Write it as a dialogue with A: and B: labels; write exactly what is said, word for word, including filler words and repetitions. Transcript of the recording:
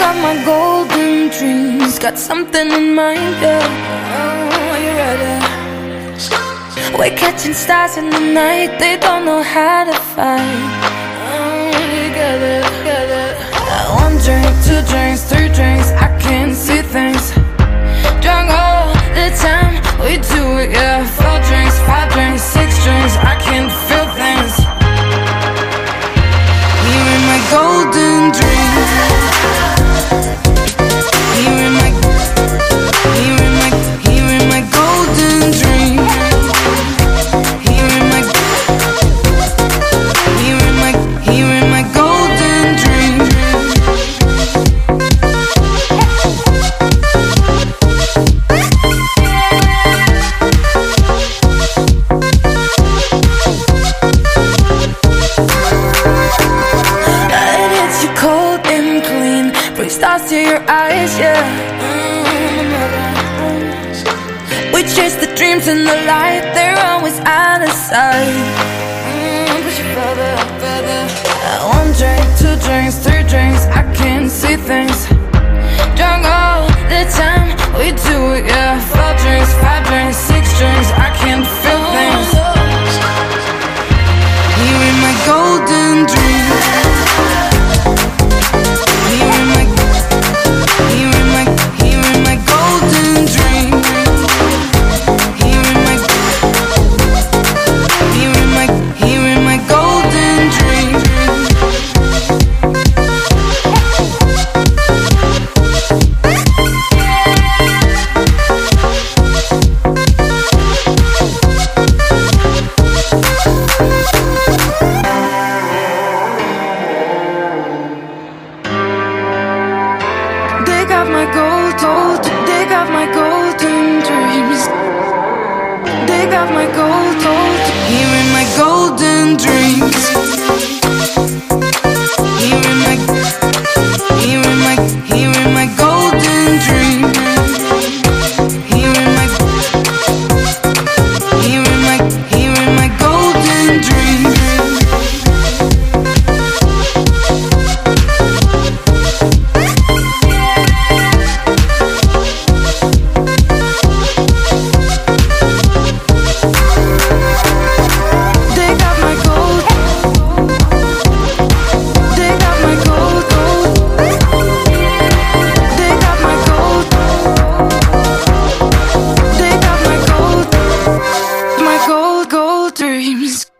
A: got my golden dreams, got something in mind, yeah. Oh, are you ready? We're catching stars in the night, they don't know how to fight. Oh, you get it, get it. One drink, two drinks, three drinks, I can't see things. Drunk all the time, we do it, yeah. Four drinks, five drinks, six drinks, I can't feel things. Here in my golden dreams. Here in my, here in my, here in my golden dreams. Here in my, here in my, here in my golden dreams. It hits you cold and clean, brings stars to your eyes, yeah. We chase the dreams in the light, they're always out of sight. Mm, push it further, further. One drink, two drinks, three drinks, I can't see things. Drunk all the time, we do it, yeah. Four drinks, five drinks, six drinks, I can't feel things. Here in my golden dreams. Here in my, here in my, here in my golden dreams. Here in my, here in my, here in my golden dreams. Dig out my gold, gold, dig out my golden dreams. Dig out my gold, gold, here in my golden dreams. Here in my, here in my, here in my golden dreams. Here in my, here in my, here in my golden dreams. Dig out my gold, dig out my gold, gold. Dig out my gold, dig out my gold, my gold, gold dreams.